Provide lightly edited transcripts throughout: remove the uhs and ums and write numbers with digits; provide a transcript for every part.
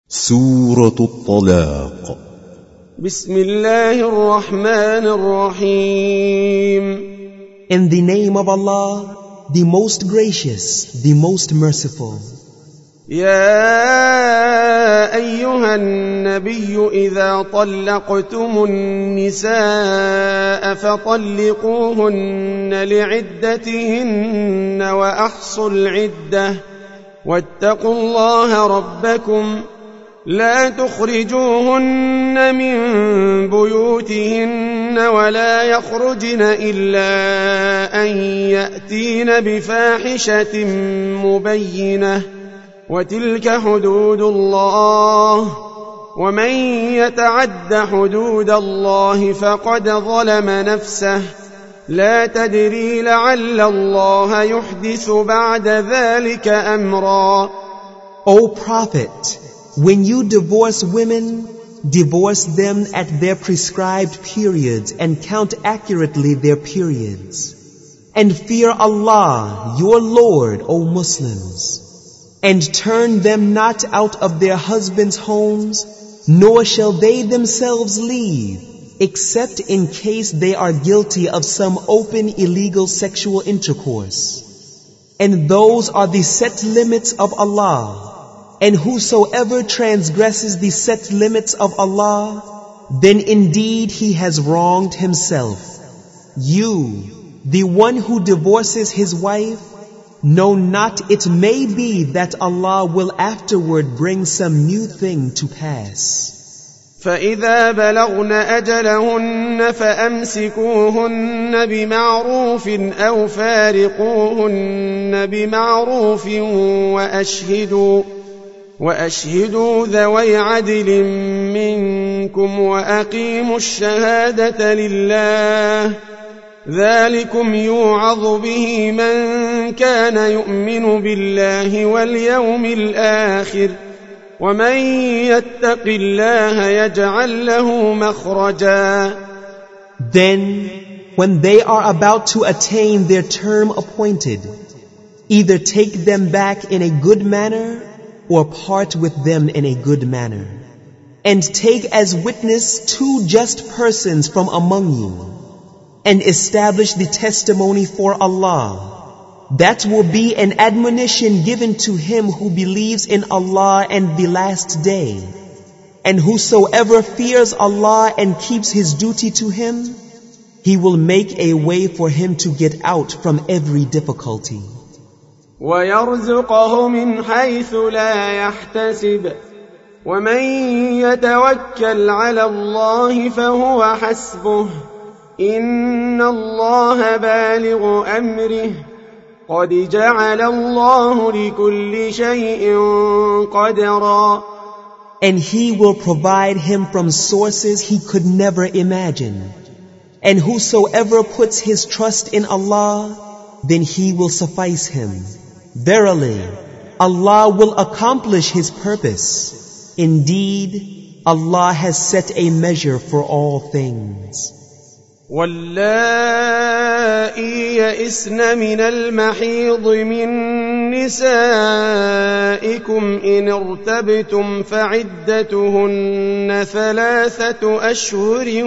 سورة الطلاق. بسم الله الرحمن الرحيم. In the name of Allah, the most gracious, the most merciful. يا أيها النبي إذا طلقتم النساء فطلقوهن لعدتهن وأحصوا العدة واتقوا الله ربكم لا تخرجوهن من بيوتهن ولا يخرجن إلا أن يأتين بفاحشة مبينة وتلك حدود الله ومن يتعد حدود الله فقد ظلم نفسه لا تدري لعل الله يحدث بعد ذلك أمرا. O Prophet, when you divorce women, divorce them at their prescribed periods and count accurately their periods. And fear Allah, your Lord, O Muslims. And turn them not out of their husbands' homes, nor shall they themselves leave, except in case they are guilty of some open illegal sexual intercourse. And those are the set limits of Allah. And whosoever transgresses the set limits of Allah, then indeed he has wronged himself. You, the one who divorces his wife, know not it may be that Allah will afterward bring some new thing to pass. فإذا بلغن أجلهن فأمسكوهن بمعروف أو فارقوهن بمعروف وأشهدوا ذوي عدل منكم وأقيموا الشهادة لله ذلكم يوعظ به من كان يؤمن بالله واليوم الآخر ومن يتق الله يجعل له مخرجا. Then, when they are about to attain their term appointed, either take them back in a good manner or part with them in a good manner. And take as witness 2 just persons from among you, and establish the testimony for Allah. That will be an admonition given to him who believes in Allah and the last day. And whosoever fears Allah and keeps his duty to him, he will make a way for him to get out from every difficulty. وَيَرْزُقَهُ مِنْ حَيْثُ لَا يَحْتَسِبُ وَمَنْ يَتَوَكَّلْ عَلَى اللَّهِ فَهُوَ حَسْبُهُ إِنَّ اللَّهَ بالغ أَمْرِهِ قَدْ جَعَلَ اللَّهُ لِكُلِّ شَيْءٍ قَدْرًا. And he will provide him from sources he could never imagine. And whosoever puts his trust in Allah, then he will suffice him. Verily, Allah will accomplish his purpose. Indeed, Allah has set a measure for all things. واللائي يئسن من المحيض من نسائكم إن ارتبتم فعدتهن 3 أشهر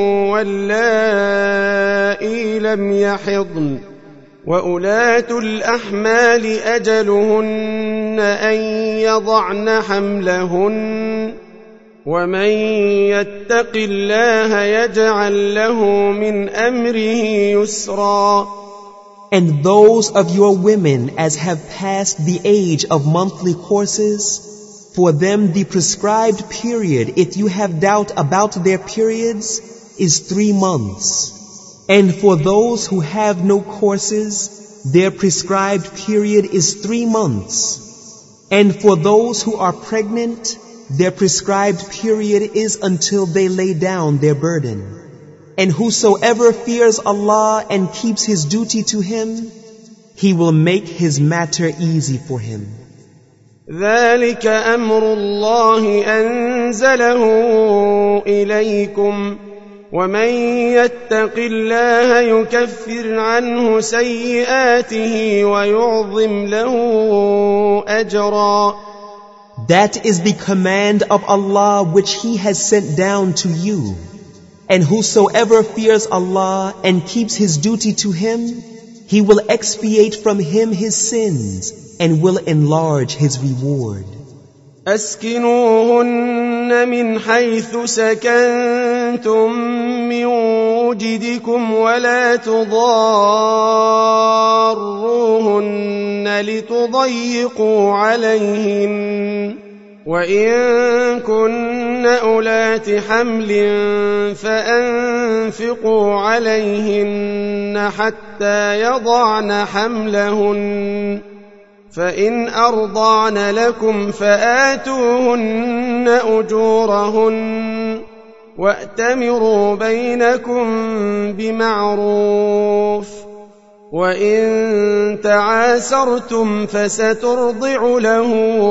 واللائي لم يحضن وأولاة الأحمال أجلهن أن يضعن حملهن ومن يتق الله يجعل له من أمره يسرا. And those of your women as have passed the age of monthly courses, for them the prescribed period, if you have doubt about their periods, is 3 months. And for those who have no courses, their prescribed period is 3 months. And for those who are pregnant, their prescribed period is until they lay down their burden. And whosoever fears Allah and keeps his duty to him, he will make his matter easy for him. ذلك أمر الله أنزله إليكم ومن يتق الله يكفر عنه سيئاته ويعظم له أجرا. That is the command of Allah which He has sent down to you. And whosoever fears Allah and keeps his duty to Him, He will expiate from him his sins and will enlarge his reward. أسكنوهن من حيث سكنتم من وجدكم ولا تضاروهن لتضيقوا عليهن وإن كن أولات حمل فأنفقوا عليهن حتى يضعن حملهن فإن أرضعن لكم فآتوهن أجورهن وأتمروا بينكم بمعروف وإن تعاسرتم فسترضع له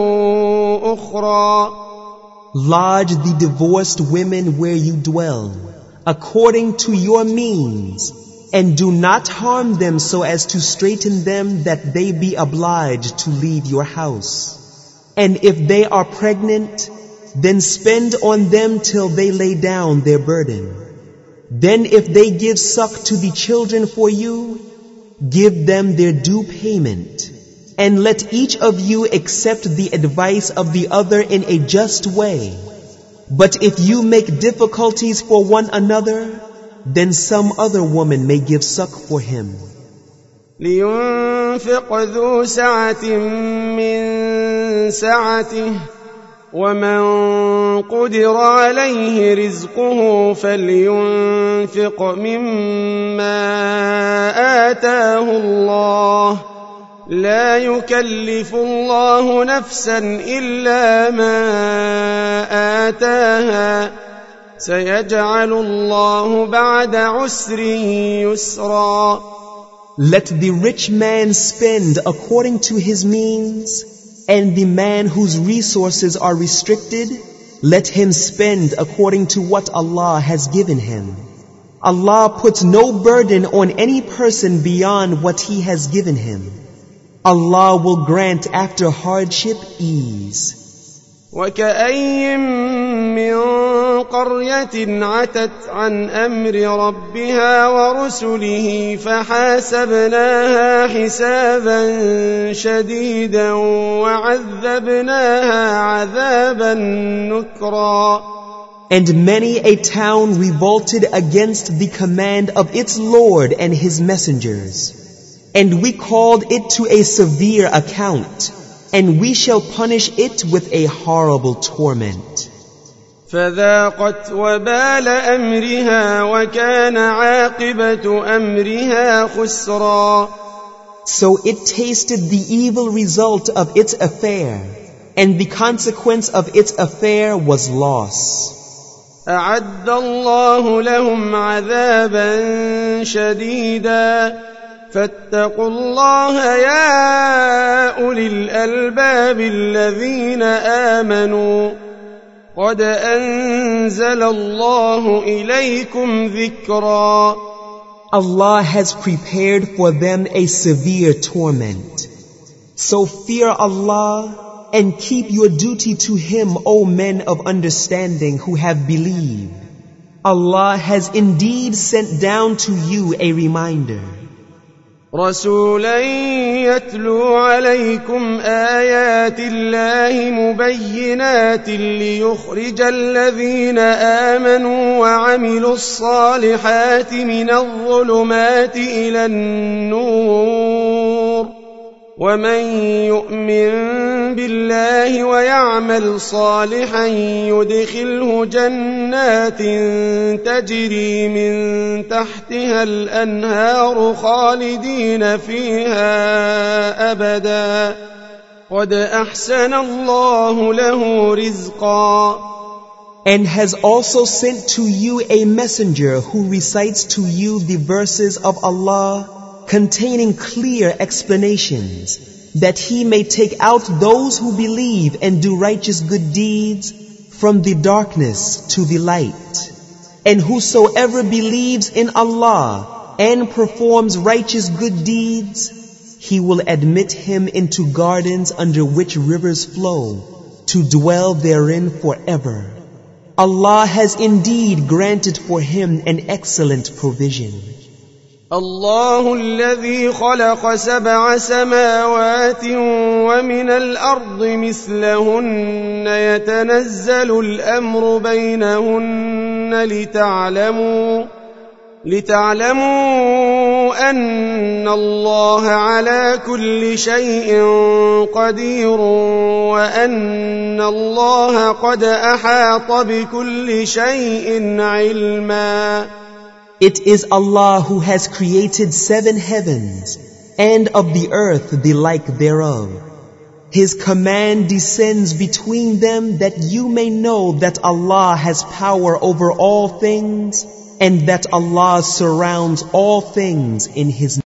أخرى. Lodge the divorced women where you dwell, according to your means, and do not harm them so as to straiten them that they be obliged to leave your house. And if they are pregnant, then spend on them till they lay down their burden. Then if they give suck to the children for you, give them their due payment, and let each of you accept the advice of the other in a just way. But if you make difficulties for one another, then some other woman may give suck for him. لينفق ذو سعة من سعته ومن قدر عليه رزقه فلينفق مما آتاه الله لا يكلف الله نفسا إلا ما آتاها سيجعل الله بعد عسر يسرا. Let the rich man spend according to his means, and the man whose resources are restricted, let him spend according to what Allah has given him. Allah puts no burden on any person beyond what He has given him. Allah will grant after hardship ease. وكأين من قرية عتت عن أمر ربها ورسله فحاسبناها حسابا شديدا وعذبناها عذابا نكرا. And many a town revolted against the command of its Lord and His messengers. And we called it to a severe account, and we shall punish it with a horrible torment. فذاقت وبال أمرها وكان عاقبة أمرها خسرا. So it tasted the evil result of its affair, and the consequence of its affair was loss. أعد الله لهم عذابا شديدا فاتقوا الله يا أولي الألباب الذين آمنوا قد أنزل الله إليكم ذكرا. Allah has prepared for them a severe torment. So fear Allah and keep your duty to Him, O men of understanding who have believed. Allah has indeed sent down to you a reminder. رسولا يتلو عليكم آيات الله مبينات ليخرج الذين آمنوا وعملوا الصالحات من الظلمات إلى النور ومن يؤمن بالله ويعمل صالحا يدخله جنات تجري من تحتها الأنهار خالدين فيها أبدا قد أحسن الله له رزقا. And has also sent to you a messenger who recites to you the verses of Allah containing clear explanations, that He may take out those who believe and do righteous good deeds from the darkness to the light. And whosoever believes in Allah and performs righteous good deeds, He will admit him into gardens under which rivers flow, to dwell therein forever. Allah has indeed granted for him an excellent provision. الله الذي خلق 7 سماوات ومن الأرض مثلهن يتنزل الأمر بينهن لتعلموا أن الله على كل شيء قدير وأن الله قد أحاط بكل شيء علما. It is Allah who has created 7 heavens and of the earth the like thereof. His command descends between them that you may know that Allah has power over all things and that Allah surrounds all things in His